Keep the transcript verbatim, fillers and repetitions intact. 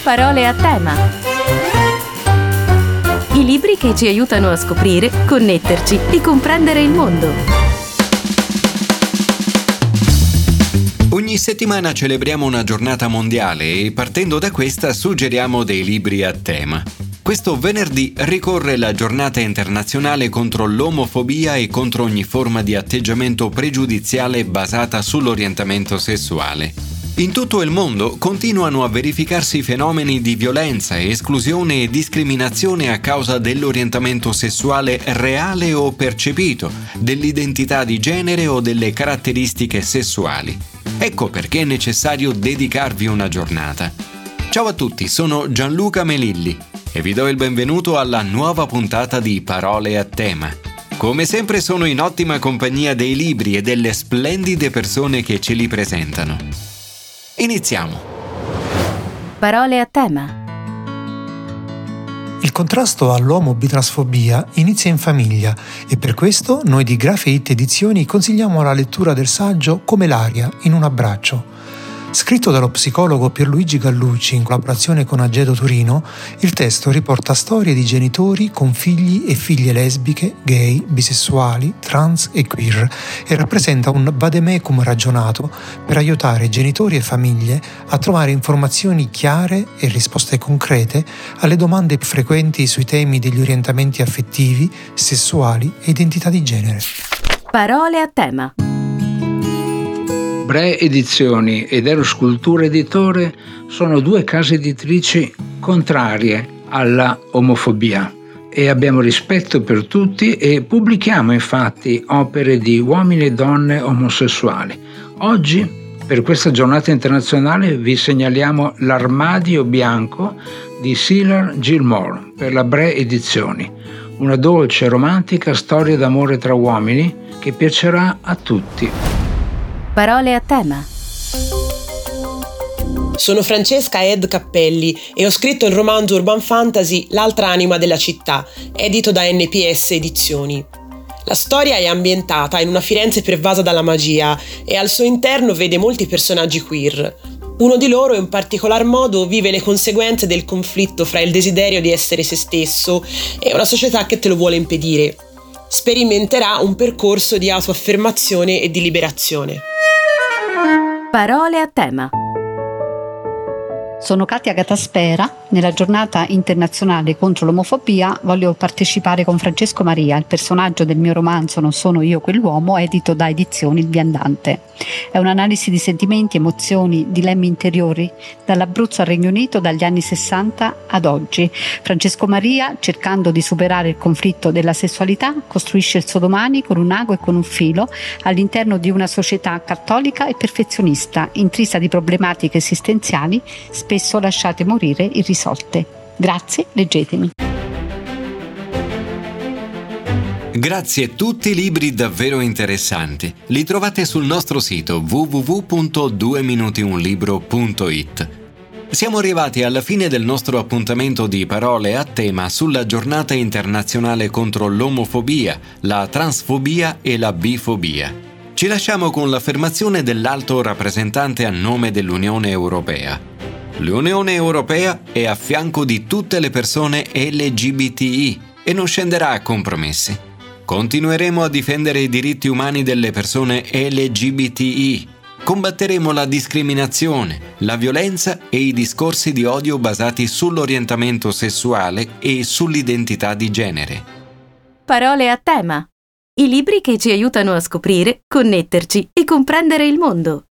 Parole a tema. I libri che ci aiutano a scoprire, connetterci e comprendere il mondo. Ogni settimana celebriamo una giornata mondiale e partendo da questa suggeriamo dei libri a tema. Questo venerdì ricorre la giornata internazionale contro l'omofobia e contro ogni forma di atteggiamento pregiudiziale basata sull'orientamento sessuale. In tutto il mondo continuano a verificarsi fenomeni di violenza, esclusione e discriminazione a causa dell'orientamento sessuale reale o percepito, dell'identità di genere o delle caratteristiche sessuali. Ecco perché è necessario dedicarvi una giornata. Ciao a tutti, sono Gianluca Melilli e vi do il benvenuto alla nuova puntata di Parole a tema. Come sempre sono in ottima compagnia dei libri e delle splendide persone che ce li presentano. Iniziamo. Parole a tema. Il contrasto all'omobitransfobia inizia in famiglia e per questo noi di Grafit Edizioni consigliamo la lettura del saggio Come l'aria in un abbraccio. Scritto dallo psicologo Pierluigi Gallucci in collaborazione con Agedo Turino, il testo riporta storie di genitori con figli e figlie lesbiche, gay, bisessuali, trans e queer e rappresenta un vademecum ragionato per aiutare genitori e famiglie a trovare informazioni chiare e risposte concrete alle domande più frequenti sui temi degli orientamenti affettivi, sessuali e identità di genere. Parole a tema. Bre Edizioni ed Eros Cultura Editore sono due case editrici contrarie alla omofobia e abbiamo rispetto per tutti e pubblichiamo infatti opere di uomini e donne omosessuali. Oggi, per questa giornata internazionale, vi segnaliamo L'armadio bianco di Sylar Gilmore per la Bre Edizioni, una dolce e romantica storia d'amore tra uomini che piacerà a tutti. Parole a tema. Sono Francesca Ed Cappelli e ho scritto il romanzo urban fantasy L'altra anima della città, edito da N P S Edizioni. La storia è ambientata in una Firenze pervasa dalla magia e al suo interno vede molti personaggi queer. Uno di loro in particolar modo vive le conseguenze del conflitto fra il desiderio di essere se stesso e una società che te lo vuole impedire. Sperimenterà un percorso di autoaffermazione e di liberazione. Parole a tema. Sono Katia Gataspera. Nella giornata internazionale contro l'omofobia voglio partecipare con Francesco Maria, il personaggio del mio romanzo Non sono io quell'uomo, edito da Edizioni Il Viandante. È un'analisi di sentimenti, emozioni, dilemmi interiori, dall'Abruzzo al Regno Unito, dagli anni sessanta ad oggi. Francesco Maria, cercando di superare il conflitto della sessualità, costruisce il suo domani con un ago e con un filo all'interno di una società cattolica e perfezionista, intrisa di problematiche esistenziali, spesso lasciate morire irrisolte. Grazie, leggetemi. Grazie a tutti i libri davvero interessanti. Li trovate sul nostro sito w w w punto due minuti un libro punto i t. Siamo arrivati alla fine del nostro appuntamento di Parole a tema sulla giornata internazionale contro l'omofobia, la transfobia e la bifobia. Ci lasciamo con l'affermazione dell'alto rappresentante a nome dell'Unione Europea. L'Unione Europea è a fianco di tutte le persone L G B T I e non scenderà a compromessi. Continueremo a difendere i diritti umani delle persone L G B T I. Combatteremo la discriminazione, la violenza e i discorsi di odio basati sull'orientamento sessuale e sull'identità di genere. Parole a tema. I libri che ci aiutano a scoprire, connetterci e comprendere il mondo.